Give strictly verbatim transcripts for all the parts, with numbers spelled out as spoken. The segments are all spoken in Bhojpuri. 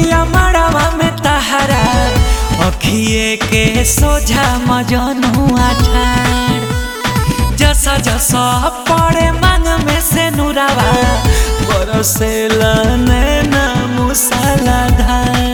गोरिया मड़वा में तहरा अखिए के सोझा मजनुआ ठाड़ जसा जसा पड़े मांग में से नुरावा बरसेला नैना मुसलाधार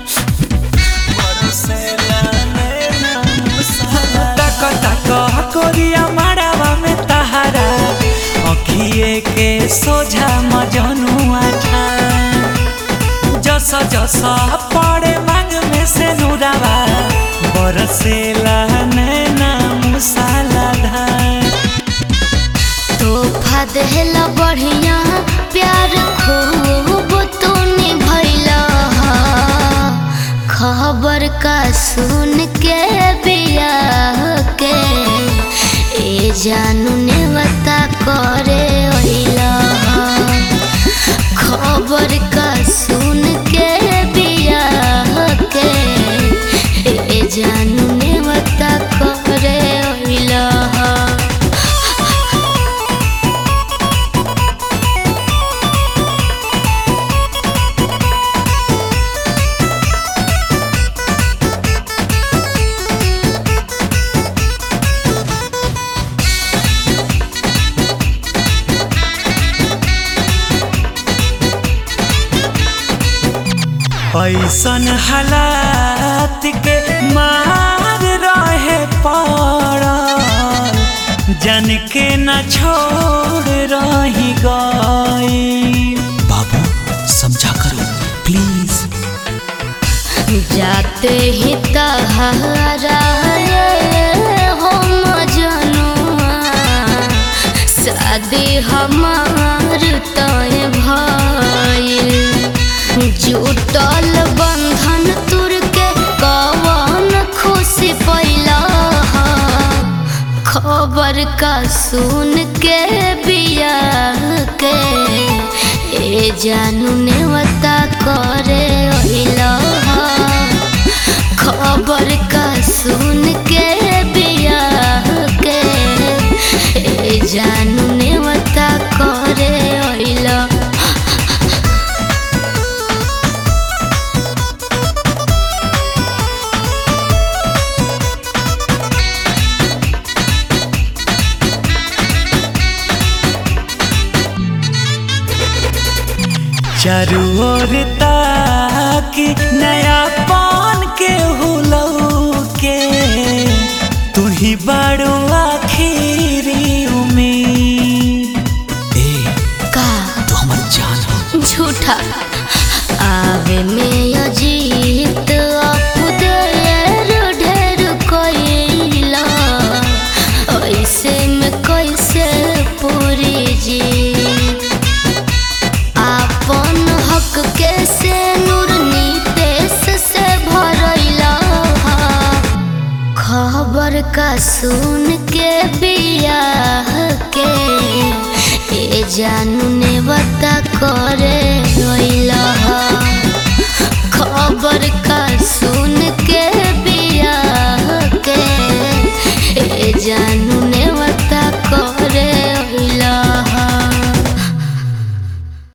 बरसेला नैना मुसलाधार तक तक गोरिया मड़वा में तहरा अखिए के सोझा मजनुआ ठाड़ जसा जसा पड़े मांग में से नुरावा बरसेला नैना मुसलाधार तोहफा देहला बढ़िया प्यार खूब तो निभैला खबर का सुन के बियाह के ए जानू ने बता करे ओइला खबर का सुन के बियाह के ए जानू ने बता करे ओइला ऐसन हालात के मार रहे पड़ल जन के न छोड़ रही गई बाबू समझा करो प्लीज जाते ही तहारा हो मजनुआ शादी हमार तय भइल जुटल बंधन तुर के कवन खुशी पैला खबर का सुन के बियाह के ए जानू ने बता करे ओइला खबर का सुन के बियाह के ए जानू ने बता करे ओइला चारू ओर ताकि नया पान के हुलऊ के तू ही बड़ो आखिरी उम्मीद ए का तू हमर जान हो झूठा आवे में अजीत अपुदेर ढेर कोइला ऐसे में कैसे पूरी जी अपन हक के से नूर नीतेश से भरैला खबर का सुन के बियाह के ए जानू ने बता करे ओइला खबर का सुन